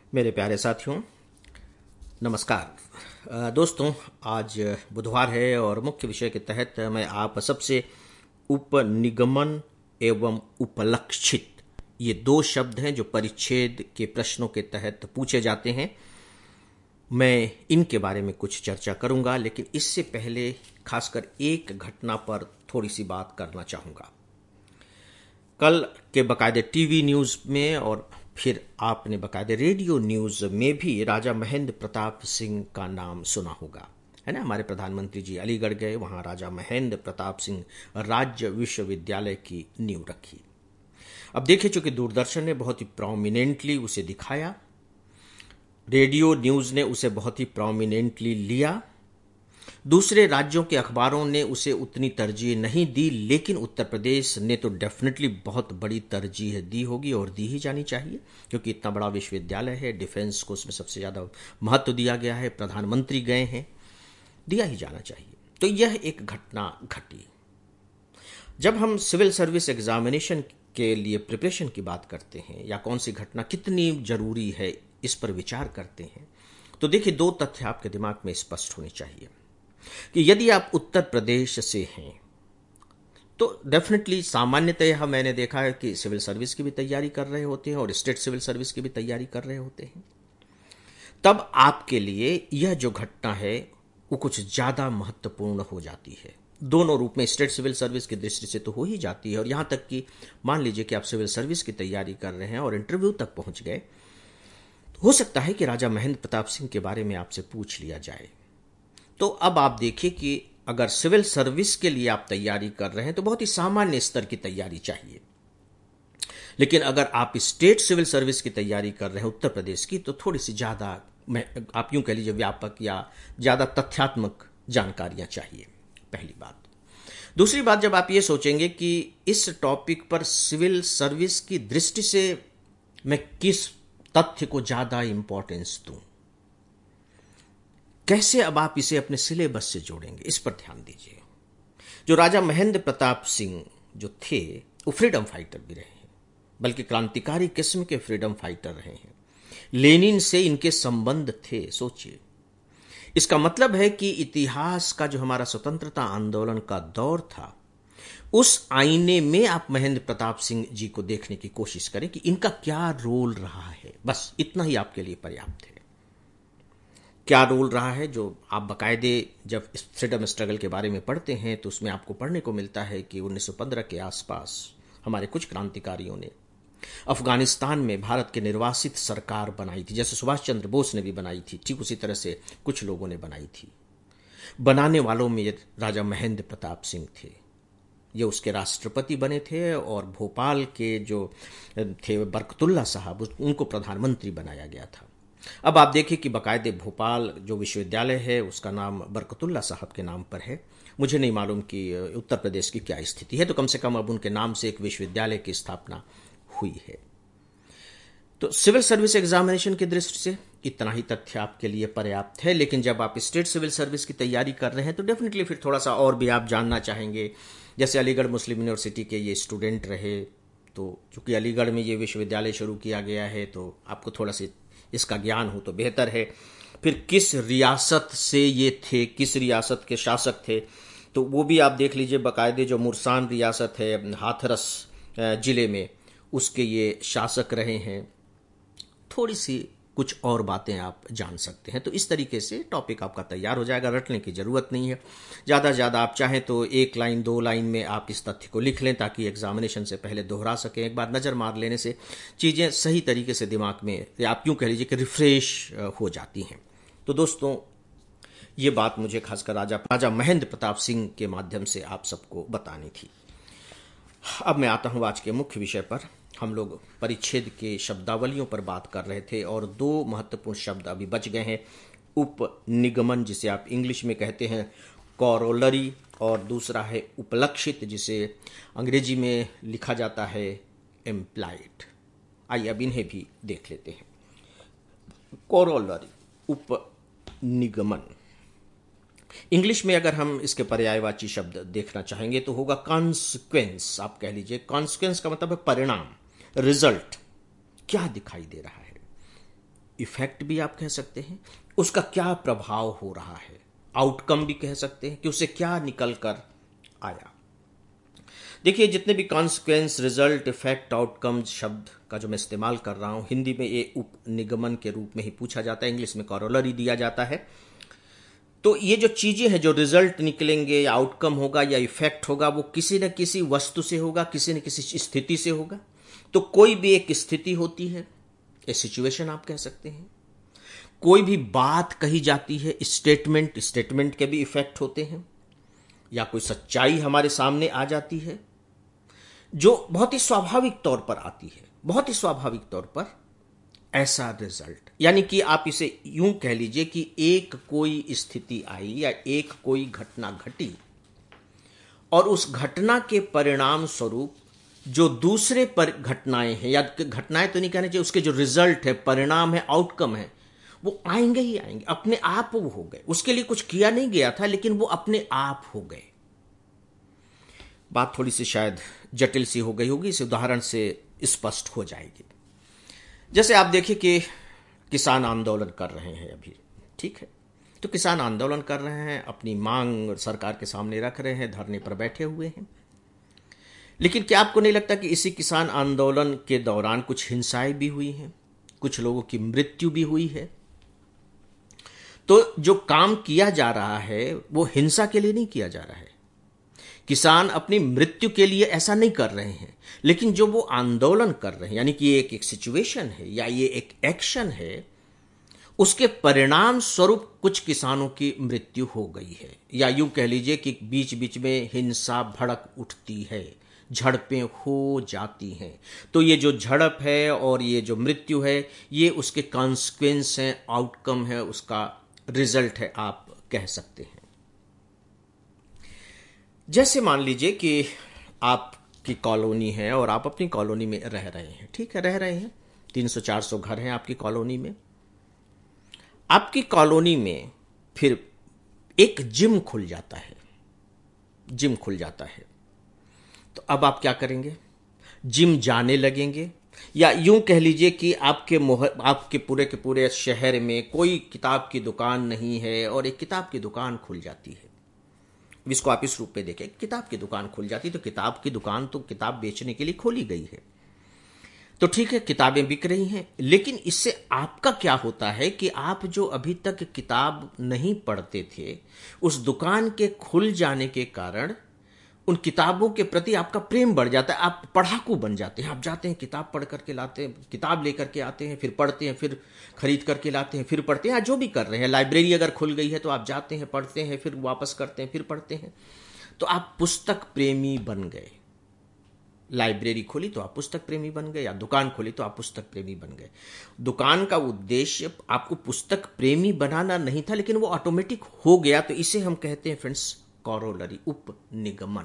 मेरे प्यारे साथियों, नमस्कार। दोस्तों, आज बुधवार है और मुख्य विषय के तहत मैं आप सबसे उपनिगमन एवं उपलक्षित, ये दो शब्द हैं जो परिच्छेद के प्रश्नों के तहत पूछे जाते हैं। मैं इनके बारे में कुछ चर्चा करूंगा, लेकिन इससे पहले खासकर एक घटना पर थोड़ी सी बात करना चाहूंगा। कल के बकायदे टीवी न्यूज़ में और फिर आपने बकायदे रेडियो न्यूज़ में भी राजा महेंद्र प्रताप सिंह का नाम सुना होगा, है ना। हमारे प्रधानमंत्री जी अलीगढ़ गए, वहाँ राजा महेंद्र प्रताप सिंह राज्य विश्वविद्यालय की नींव रखी। अब देखिए, चूंकि दूरदर्शन ने बहुत ही प्रोमिनेंटली उसे दिखाया, रेडियो न्यूज़ ने उसे बहुत ही प्रोमिनेंटली लिया, दूसरे राज्यों के अखबारों ने उसे उतनी तरजीह नहीं दी, लेकिन उत्तर प्रदेश ने तो डेफिनेटली बहुत बड़ी तरजीह दी होगी और दी ही जानी चाहिए, क्योंकि इतना बड़ा विश्वविद्यालय है, डिफेंस को उसमें सबसे ज़्यादा महत्व दिया गया है, प्रधानमंत्री गए हैं, दिया ही जाना चाहिए। तो यह एक घटना घटी। जब हम सिविल सर्विस एग्जामिनेशन के लिए प्रिपरेशन की बात करते हैं या कौन सी घटना कितनी जरूरी है इस पर विचार करते हैं, तो देखिए, दो तथ्य आपके दिमाग में स्पष्ट होने चाहिए कि यदि आप उत्तर प्रदेश से हैं तो डेफिनेटली सामान्यतः मैंने देखा है कि सिविल सर्विस की भी तैयारी कर रहे होते हैं और स्टेट सिविल सर्विस की भी तैयारी कर रहे होते हैं। तब आपके लिए यह जो घटना है वो कुछ ज़्यादा महत्वपूर्ण हो जाती है। दोनों रूप में, स्टेट सिविल सर्विस की दृष्टि से तो हो ही जाती है, और यहाँ तक कि मान लीजिए कि आप सिविल सर्विस की तैयारी कर रहे हैं और इंटरव्यू तक पहुँच गए, तो हो सकता है कि राजा महेंद्र प्रताप सिंह के बारे में आपसे पूछ लिया जाए। तो अब आप देखिए कि अगर सिविल सर्विस के लिए आप तैयारी कर रहे हैं तो बहुत ही सामान्य स्तर की तैयारी चाहिए, लेकिन अगर आप स्टेट सिविल सर्विस की तैयारी कर रहे हैं उत्तर प्रदेश की, तो थोड़ी सी ज़्यादा, आप यूं कह लीजिए, व्यापक या ज़्यादा तथ्यात्मक जानकारियां चाहिए, पहली बात। दूसरी बात, जब आप ये सोचेंगे कि इस टॉपिक पर सिविल सर्विस की दृष्टि से मैं किस तथ्य को ज़्यादा इंपॉर्टेंस दूं, कैसे अब आप इसे अपने सिलेबस से जोड़ेंगे, इस पर ध्यान दीजिए। जो राजा महेंद्र प्रताप सिंह जो थे, वो फ्रीडम फाइटर भी रहे हैं, बल्कि क्रांतिकारी किस्म के फ्रीडम फाइटर रहे हैं। लेनिन से इनके संबंध थे। सोचिए, इसका मतलब है कि इतिहास का जो हमारा स्वतंत्रता आंदोलन का दौर था, उस आईने में आप महेंद्र प्रताप सिंह जी को देखने की कोशिश करें कि इनका क्या रोल रहा है। बस इतना ही आपके लिए पर्याप्त है। क्या रोल रहा है, जो आप बाकायदे जब फ्रीडम स्ट्रगल के बारे में पढ़ते हैं तो उसमें आपको पढ़ने को मिलता है कि 1915 के आसपास हमारे कुछ क्रांतिकारियों ने अफगानिस्तान में भारत के निर्वासित सरकार बनाई थी, जैसे सुभाष चंद्र बोस ने भी बनाई थी, ठीक उसी तरह से कुछ लोगों ने बनाई थी। बनाने वालों में राजा महेंद्र प्रताप सिंह थे। ये उसके राष्ट्रपति बने थे, और भोपाल के जो थे बरकतुल्ला साहब, उनको प्रधानमंत्री बनाया गया था। अब आप देखिए कि बाकायदे भोपाल जो विश्वविद्यालय है उसका नाम बरकतुल्ला साहब के नाम पर है। मुझे नहीं मालूम कि उत्तर प्रदेश की क्या स्थिति है, तो कम से कम अब उनके नाम से एक विश्वविद्यालय की स्थापना हुई है। तो सिविल सर्विस एग्जामिनेशन की दृष्टि से इतना ही तथ्य आपके लिए पर्याप्त है, लेकिन जब आप स्टेट सिविल सर्विस की तैयारी कर रहे हैं तो डेफिनेटली फिर थोड़ा सा और भी आप जानना चाहेंगे। जैसे अलीगढ़ मुस्लिम यूनिवर्सिटी के ये स्टूडेंट रहे, तो चूंकि अलीगढ़ में ये विश्वविद्यालय शुरू किया गया है तो आपको थोड़ा सा इसका ज्ञान हो तो बेहतर है। फिर किस रियासत से ये थे, किस रियासत के शासक थे, तो वो भी आप देख लीजिए। बाकायदे जो मुरसान रियासत है हाथरस जिले में, उसके ये शासक रहे हैं। थोड़ी सी कुछ और बातें आप जान सकते हैं। तो इस तरीके से टॉपिक आपका तैयार हो जाएगा, रटने की ज़रूरत नहीं है। ज़्यादा से ज़्यादा आप चाहें तो 1 लाइन 2 लाइन में आप इस तथ्य को लिख लें, ताकि एग्जामिनेशन से पहले दोहरा सकें। एक बार नज़र मार लेने से चीज़ें सही तरीके से दिमाग में, या आप यूँ कह लीजिए कि रिफ्रेश हो जाती हैं। तो दोस्तों, ये बात मुझे खासकर राजा महेंद्र प्रताप सिंह के माध्यम से आप सबको बतानी थी। अब मैं आता हूँ आज के मुख्य विषय पर। हम लोग परिच्छेद के शब्दावलियों पर बात कर रहे थे, और 2 महत्वपूर्ण शब्द अभी बच गए हैं। उपनिगमन, जिसे आप इंग्लिश में कहते हैं कॉरोलरी, और दूसरा है उपलक्षित, जिसे अंग्रेजी में लिखा जाता है एम्प्लाइड। आइए अब इन्हें भी देख लेते हैं। कॉरोलरी, उपनिगमन। इंग्लिश में अगर हम इसके पर्यायवाची शब्द देखना चाहेंगे तो होगा कॉन्सिक्वेंस। आप कह लीजिए, कॉन्सिक्वेंस का मतलब है परिणाम, रिजल्ट। क्या दिखाई दे रहा है? इफेक्ट भी आप कह सकते हैं, उसका क्या प्रभाव हो रहा है, आउटकम भी कह सकते हैं कि उससे क्या निकल कर आया। देखिए, जितने भी कॉन्सिक्वेंस, रिजल्ट, इफेक्ट, आउटकम शब्द का जो मैं इस्तेमाल कर रहा हूं, हिंदी में ये उपनिगमन के रूप में ही पूछा जाता है, इंग्लिश में कॉरोलरी दिया जाता है। तो ये जो चीजें हैं, जो रिजल्ट निकलेंगे या आउटकम होगा या इफेक्ट होगा, वो किसी न किसी वस्तु से होगा, किसी न किसी स्थिति से होगा। तो कोई भी एक स्थिति होती है, ए सिचुएशन आप कह सकते हैं। कोई भी बात कही जाती है, स्टेटमेंट के भी इफेक्ट होते हैं। या कोई सच्चाई हमारे सामने आ जाती है जो बहुत ही स्वाभाविक तौर पर आती है, बहुत ही स्वाभाविक तौर पर, ऐसा रिजल्ट। यानी कि आप इसे यूं कह लीजिए कि एक कोई स्थिति आई या एक कोई घटना घटी और उस घटना के परिणाम स्वरूप जो दूसरे पर घटनाएं हैं, या घटनाएं तो नहीं कहना चाहिए, उसके जो रिजल्ट है, परिणाम है, आउटकम है, वो आएंगे ही आएंगे, अपने आप वो हो गए। उसके लिए कुछ किया नहीं गया था, लेकिन वो अपने आप हो गए। बात थोड़ी सी शायद जटिल सी हो गई होगी, इस उदाहरण से स्पष्ट हो जाएगी। जैसे आप देखिए कि किसान आंदोलन कर रहे हैं अभी, ठीक है, तो किसान आंदोलन कर रहे हैं, अपनी मांग सरकार के सामने रख रहे हैं, धरने पर बैठे हुए हैं। लेकिन क्या आपको नहीं लगता कि इसी किसान आंदोलन के दौरान कुछ हिंसाएं भी हुई हैं, कुछ लोगों की मृत्यु भी हुई है? तो जो काम किया जा रहा है वो हिंसा के लिए नहीं किया जा रहा है। किसान अपनी मृत्यु के लिए ऐसा नहीं कर रहे हैं, लेकिन जो वो आंदोलन कर रहे हैं, यानी कि ये एक सिचुएशन है या ये एक एक्शन है, उसके परिणाम स्वरूप कुछ किसानों की मृत्यु हो गई है। या यूं कह लीजिए कि बीच बीच में हिंसा भड़क उठती है, झड़पें हो जाती हैं। तो ये जो झड़प है और ये जो मृत्यु है, ये उसके कॉन्सिक्वेंस हैं, आउटकम है, उसका रिजल्ट है, आप कह सकते हैं। जैसे मान लीजिए कि आपकी कॉलोनी है और आप अपनी कॉलोनी में रह रहे हैं, ठीक है, रह रहे हैं, 300-400 घर हैं आपकी कॉलोनी में। आपकी कॉलोनी में फिर एक जिम खुल जाता है, जिम खुल जाता है। तो अब आप क्या करेंगे? जिम जाने लगेंगे, या यूं कह लीजिए कि आपके पूरे के पूरे शहर में कोई किताब की दुकान नहीं है और एक किताब की दुकान खुल जाती है। इसको आप इस रूप में देखें, किताब की दुकान खुल जाती है, तो किताब की दुकान तो किताब बेचने के लिए खोली गई है, तो ठीक है, किताबें बिक रही हैं। लेकिन इससे आपका क्या होता है कि आप जो अभी तक किताब नहीं पढ़ते थे, उस दुकान के खुल जाने के कारण उन किताबों के प्रति आपका प्रेम बढ़ जाता है, आप पढ़ाकू बन जाते हैं। आप जाते हैं, किताब पढ़ करके लाते हैं, किताब लेकर के आते हैं, फिर पढ़ते हैं, फिर खरीद करके लाते हैं, फिर पढ़ते हैं, या जो भी कर रहे हैं। लाइब्रेरी अगर खुल गई है तो आप जाते हैं, पढ़ते हैं, फिर वापस करते हैं, फिर पढ़ते हैं। तो आप पुस्तक प्रेमी बन गए। लाइब्रेरी खोली तो आप पुस्तक प्रेमी बन गए, या दुकान खोली तो आप पुस्तक प्रेमी बन गए। दुकान का उद्देश्य आपको पुस्तक प्रेमी बनाना नहीं था, लेकिन वो ऑटोमेटिक हो गया। तो इसे हम कहते हैं फ्रेंड्स कॉरोलरी, उपनिगमन।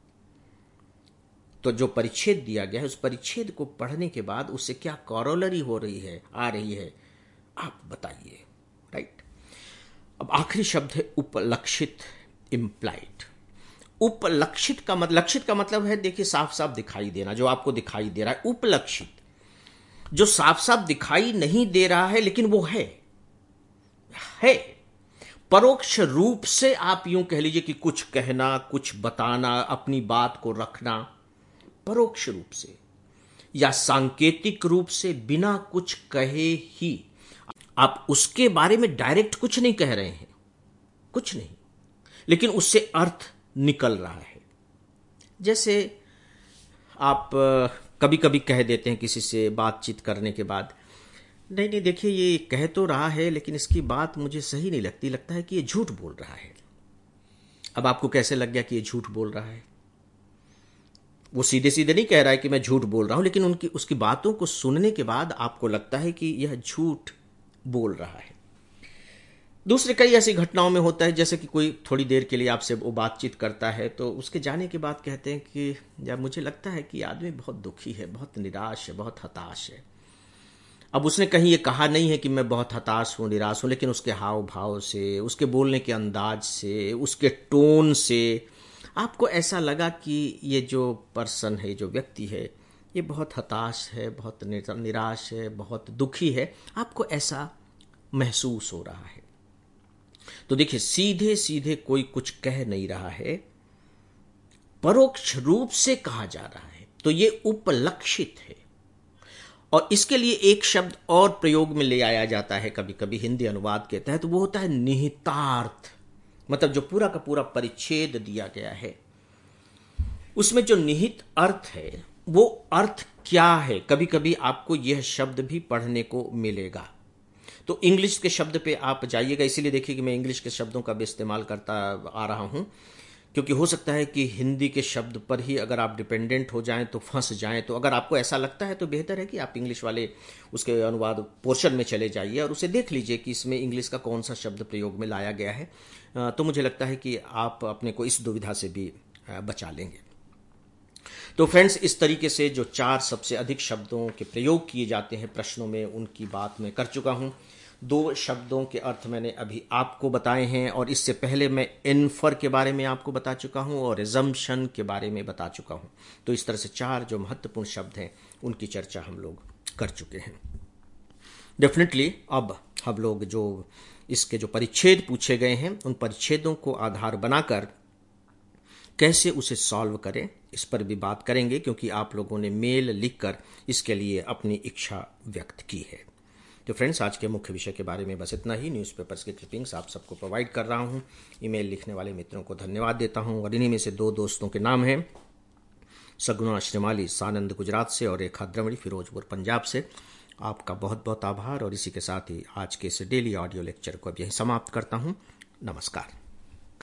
तो जो परिच्छेद दिया गया है, उस परिच्छेद को पढ़ने के बाद उससे क्या कॉरोलरी हो रही है, आ रही है, आप बताइए, राइट। अब आखिरी शब्द है उपलक्षित, इम्प्लाइड। उपलक्षित का मतलब है, देखिए, साफ साफ दिखाई देना, जो आपको दिखाई दे रहा है। उपलक्षित जो साफ साफ दिखाई नहीं दे रहा है, लेकिन वो है परोक्ष रूप से। आप यूं कह लीजिए कि कुछ कहना, कुछ बताना, अपनी बात को रखना, परोक्ष रूप से या सांकेतिक रूप से, बिना कुछ कहे ही आप उसके बारे में डायरेक्ट कुछ नहीं कह रहे हैं, कुछ नहीं, लेकिन उससे अर्थ निकल रहा है। जैसे आप कभी कभी कह देते हैं किसी से बातचीत करने के बाद, नहीं देखिए, ये कह तो रहा है लेकिन इसकी बात मुझे सही नहीं लगती, लगता है कि ये झूठ बोल रहा है। अब आपको कैसे लग गया कि ये झूठ बोल रहा है? वो सीधे सीधे नहीं कह रहा है कि मैं झूठ बोल रहा हूं, लेकिन उसकी बातों को सुनने के बाद आपको लगता है कि यह झूठ बोल रहा है। दूसरे कई ऐसी घटनाओं में होता है, जैसे कि कोई थोड़ी देर के लिए आपसे वो बातचीत करता है, तो उसके जाने के बाद कहते हैं कि यार मुझे लगता है कि आदमी बहुत दुखी है, बहुत निराश है, बहुत हताश है। अब उसने कहीं ये कहा नहीं है कि मैं बहुत हताश हूं, निराश हूं, लेकिन उसके हाव भाव से, उसके बोलने के अंदाज से, उसके टोन से आपको ऐसा लगा कि ये जो पर्सन है, जो व्यक्ति है, ये बहुत हताश है, बहुत निराश है, बहुत दुखी है, आपको ऐसा महसूस हो रहा है। तो देखिए, सीधे सीधे कोई कुछ कह नहीं रहा है, परोक्ष रूप से कहा जा रहा है, तो ये उपलक्षित है। और इसके लिए एक शब्द और प्रयोग में ले आया जाता है कभी कभी हिंदी अनुवाद के तहत, वो होता है निहितार्थ। मतलब जो पूरा का पूरा परिच्छेद दिया गया है, उसमें जो निहित अर्थ है, वो अर्थ क्या है, कभी कभी आपको यह शब्द भी पढ़ने को मिलेगा। तो इंग्लिश के शब्द पे आप जाइएगा, इसीलिए देखिए कि मैं इंग्लिश के शब्दों का भी इस्तेमाल करता आ रहा हूं, क्योंकि हो सकता है कि हिंदी के शब्द पर ही अगर आप डिपेंडेंट हो जाएं तो फंस जाएं। तो अगर आपको ऐसा लगता है तो बेहतर है कि आप इंग्लिश वाले उसके अनुवाद पोर्शन में चले जाइए और उसे देख लीजिए कि इसमें इंग्लिश का कौन सा शब्द प्रयोग में लाया गया है। तो मुझे लगता है कि आप अपने को इस दुविधा से भी बचा लेंगे। तो फ्रेंड्स, इस तरीके से जो 4 सबसे अधिक शब्दों के प्रयोग किए जाते हैं प्रश्नों में, उनकी बात मैं कर चुका हूं। 2 शब्दों के अर्थ मैंने अभी आपको बताए हैं, और इससे पहले मैं इन्फर के बारे में आपको बता चुका हूं और रिजम्पशन के बारे में बता चुका हूं। तो इस तरह से 4 जो महत्वपूर्ण शब्द हैं उनकी चर्चा हम लोग कर चुके हैं। डेफिनेटली अब हम लोग जो इसके जो परिच्छेद पूछे गए हैं, उन परिच्छेदों को आधार बनाकर कैसे उसे सॉल्व करें, इस पर भी बात करेंगे, क्योंकि आप लोगों ने मेल लिखकर इसके लिए अपनी इच्छा व्यक्त की है। तो फ्रेंड्स, आज के मुख्य विषय के बारे में बस इतना ही। न्यूज़पेपर्स की क्लिपिंग्स आप सबको प्रोवाइड कर रहा हूं। ईमेल लिखने वाले मित्रों को धन्यवाद देता हूं, और इन्हीं में से 2 दोस्तों के नाम हैं, सगुना श्रीमाली सानंद गुजरात से और रेखा द्रविड़ फिरोजपुर पंजाब से। आपका बहुत बहुत आभार, और इसी के साथ ही आज के इस डेली ऑडियो लेक्चर को अब यहीं समाप्त करता हूं। नमस्कार।